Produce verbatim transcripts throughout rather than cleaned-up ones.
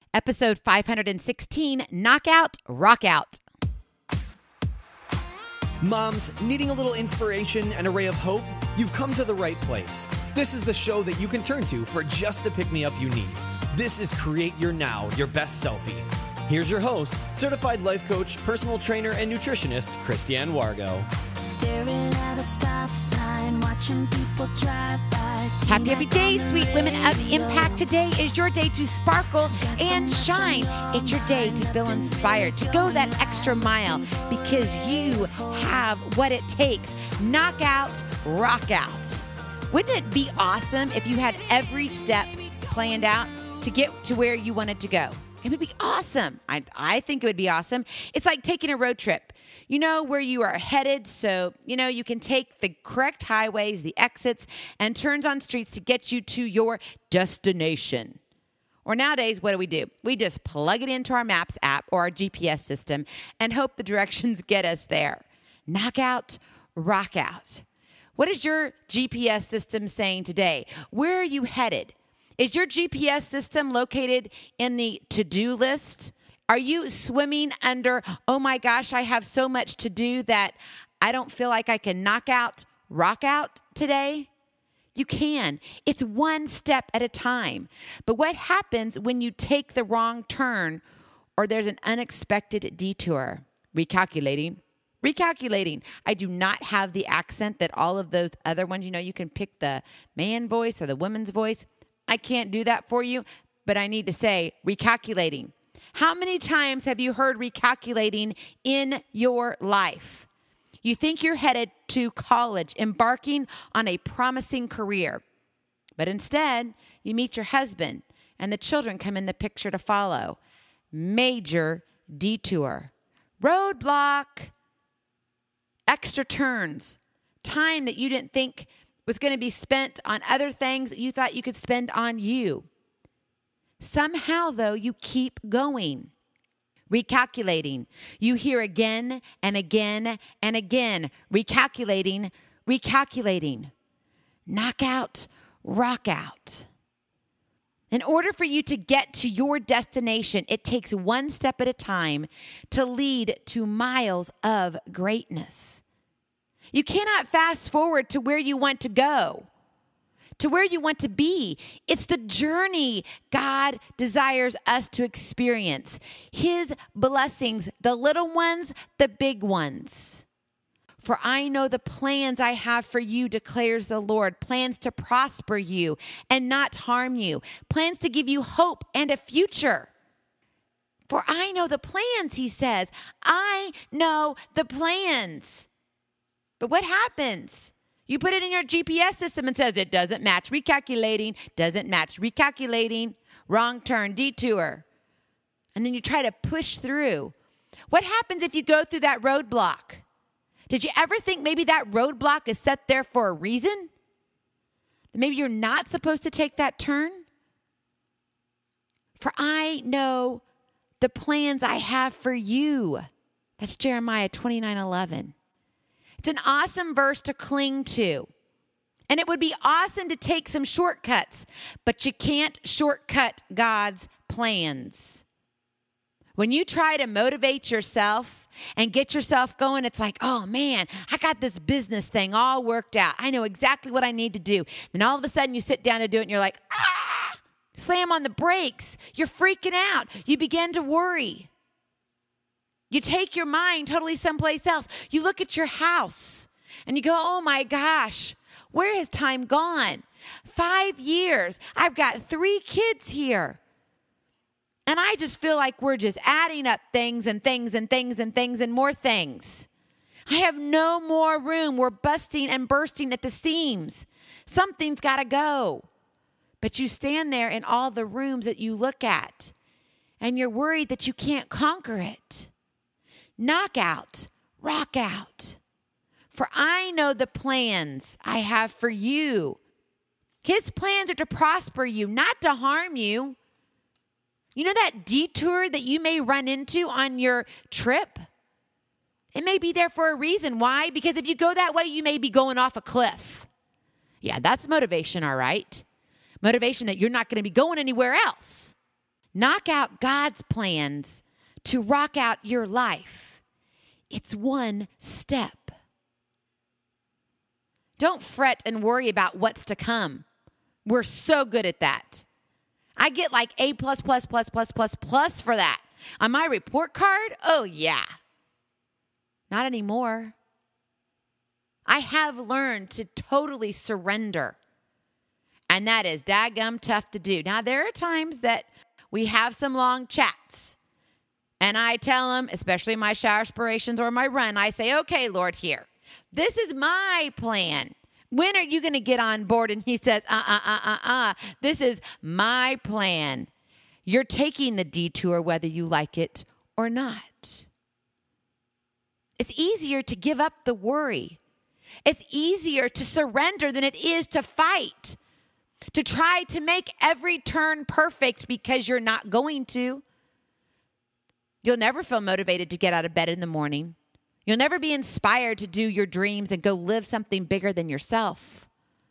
Episode five hundred sixteen, Knockout, Rockout. Moms, needing a little inspiration and a ray of hope? You've come to the right place. This is the show that you can turn to for just the pick-me-up you need. This is Create Your Now, Your Best Selfie. Here's your host, certified life coach, personal trainer, and nutritionist, Christiane Wargo. Staring at a stop sign, watching people drive by. Happy every day, sweet women of impact. Today is your day to sparkle and shine. It's your day to feel inspired, to go that extra mile because you have what it takes. Knock out, rock out. Wouldn't it be awesome if you had every step planned out to get to where you wanted to go? It would be awesome. I, I think it would be awesome. It's like taking a road trip. You know where you are headed, so you know you can take the correct highways, the exits, and turns on streets to get you to your destination. Or nowadays, what do we do? We just plug it into our Maps app or our G P S system and hope the directions get us there. Knock out, rock out. What is your G P S system saying today? Where are you headed? Is your G P S system located in the to-do list? Are you swimming under, oh my gosh, I have so much to do that I don't feel like I can knock out, rock out today? You can. It's one step at a time. But what happens when you take the wrong turn or there's an unexpected detour? Recalculating. Recalculating. I do not have the accent that all of those other ones, you know, you can pick the man voice or the woman's voice. I can't do that for you, but I need to say recalculating. How many times have you heard recalculating in your life? You think you're headed to college, embarking on a promising career, but instead you meet your husband and the children come in the picture to follow. Major detour, roadblock, extra turns, time that you didn't think was going to be spent on other things that you thought you could spend on you. Somehow, though, you keep going. Recalculating. You hear again and again and again. Recalculating, recalculating. Knock out, rock out. In order for you to get to your destination, it takes one step at a time to lead to miles of greatness. You cannot fast forward to where you want to go, to where you want to be. It's the journey God desires us to experience. His blessings, the little ones, the big ones. For I know the plans I have for you, declares the Lord, plans to prosper you and not harm you, plans to give you hope and a future. For I know the plans, he says. I know the plans. But what happens? You put it in your G P S system and says it doesn't match. Recalculating, doesn't match. Recalculating, wrong turn, detour. And then you try to push through. What happens if you go through that roadblock? Did you ever think maybe that roadblock is set there for a reason? Maybe you're not supposed to take that turn? For I know the plans I have for you. That's Jeremiah twenty-nine eleven. It's an awesome verse to cling to. And it would be awesome to take some shortcuts, but you can't shortcut God's plans. When you try to motivate yourself and get yourself going, it's like, oh man, I got this business thing all worked out. I know exactly what I need to do. Then all of a sudden you sit down to do it and you're like, ah, slam on the brakes. You're freaking out. You begin to worry. You take your mind totally someplace else. You look at your house and you go, oh my gosh, where has time gone? Five years. I've got three kids here. And I just feel like we're just adding up things and things and things and things and more things. I have no more room. We're busting and bursting at the seams. Something's got to go. But you stand there in all the rooms that you look at and you're worried that you can't conquer it. Knock out, rock out. For I know the plans I have for you. His plans are to prosper you, not to harm you. You know that detour that you may run into on your trip? It may be there for a reason. Why? Because if you go that way, you may be going off a cliff. Yeah, that's motivation, all right. Motivation that you're not going to be going anywhere else. Knock out God's plans to rock out your life. It's one step. Don't fret and worry about what's to come. We're so good at that. I get like A plus, plus, plus, plus, plus, plus for that. On my report card, oh yeah. Not anymore. I have learned to totally surrender. And that is daggum tough to do. Now, there are times that we have some long chats. And I tell him, especially my shower aspirations or my run, I say, okay, Lord, here. This is my plan. When are you going to get on board? And he says, uh-uh, uh-uh, uh. This is my plan. You're taking the detour whether you like it or not. It's easier to give up the worry. It's easier to surrender than it is to fight, to try to make every turn perfect because you're not going to. You'll never feel motivated to get out of bed in the morning. You'll never be inspired to do your dreams and go live something bigger than yourself.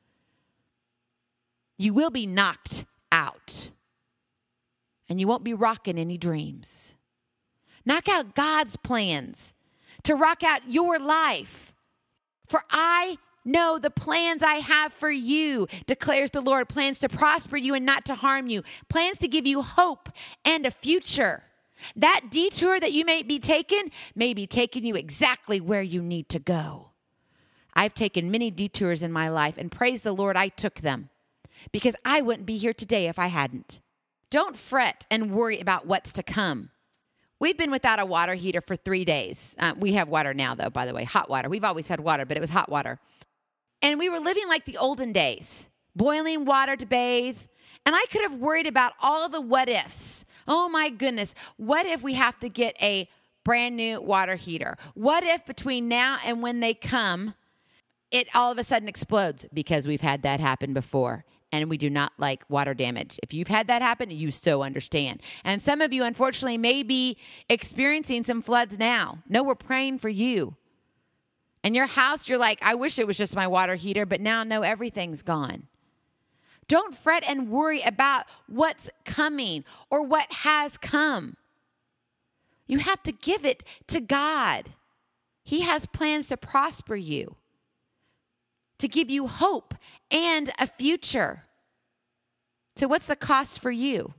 You will be knocked out. And you won't be rocking any dreams. Knock out God's plans to rock out your life. For I know the plans I have for you, declares the Lord. Plans to prosper you and not to harm you. Plans to give you hope and a future. That detour that you may be taking may be taking you exactly where you need to go. I've taken many detours in my life, and praise the Lord I took them, because I wouldn't be here today if I hadn't. Don't fret and worry about what's to come. We've been without a water heater for three days. Uh, we have water now, though, by the way, hot water. We've always had water, but it was hot water. And we were living like the olden days, boiling water to bathe. And I could have worried about all the what ifs. Oh, my goodness. What if we have to get a brand new water heater? What if between now and when they come, it all of a sudden explodes? Because we've had that happen before. And we do not like water damage. If you've had that happen, you so understand. And some of you, unfortunately, may be experiencing some floods now. No, we're praying for you. And your house, you're like, I wish it was just my water heater, but now, no, everything's gone. Don't fret and worry about what's coming or what has come. You have to give it to God. He has plans to prosper you, to give you hope and a future. So what's the cost for you?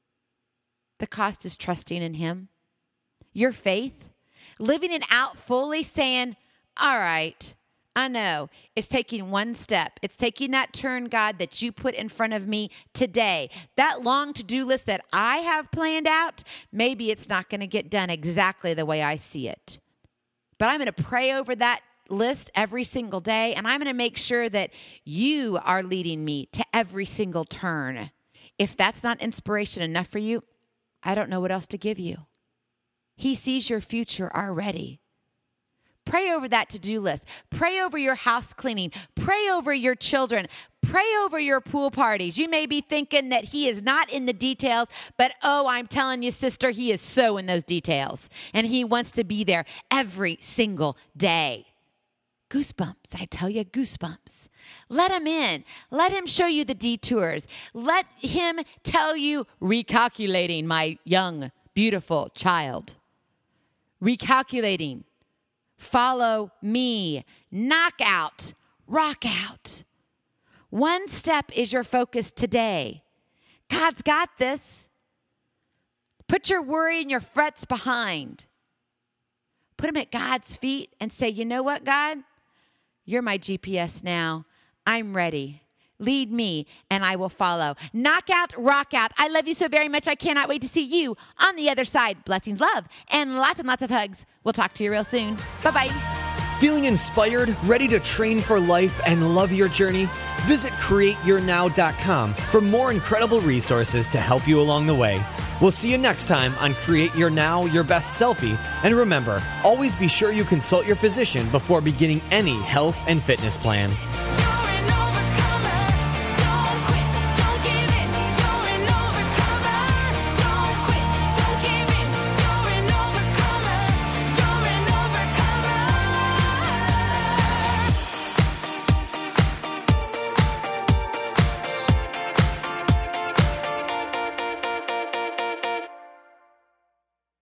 The cost is trusting in Him, your faith, living it out fully, saying, all right, I know it's taking one step. It's taking that turn, God, that you put in front of me today. That long to-do list that I have planned out, maybe it's not going to get done exactly the way I see it. But I'm going to pray over that list every single day, and I'm going to make sure that you are leading me to every single turn. If that's not inspiration enough for you, I don't know what else to give you. He sees your future already. Pray over that to-do list. Pray over your house cleaning. Pray over your children. Pray over your pool parties. You may be thinking that He is not in the details, but oh, I'm telling you, sister, He is so in those details. And He wants to be there every single day. Goosebumps, I tell you, goosebumps. Let Him in. Let Him show you the detours. Let Him tell you, recalculating, my young, beautiful child. Recalculating. Follow me. Knock out. Rock out. One step is your focus today. God's got this. Put your worry and your frets behind. Put them at God's feet and say, you know what, God? You're my G P S now. I'm ready. Lead me and I will follow. Knock out, rock out. I love you so very much. I cannot wait to see you on the other side. Blessings, love, and lots and lots of hugs. We'll talk to you real soon. Bye-bye. Feeling inspired, ready to train for life, and love your journey? Visit create your now dot com for more incredible resources to help you along the way. We'll see you next time on Create Your Now, Your Best Selfie. And remember, always be sure you consult your physician before beginning any health and fitness plan.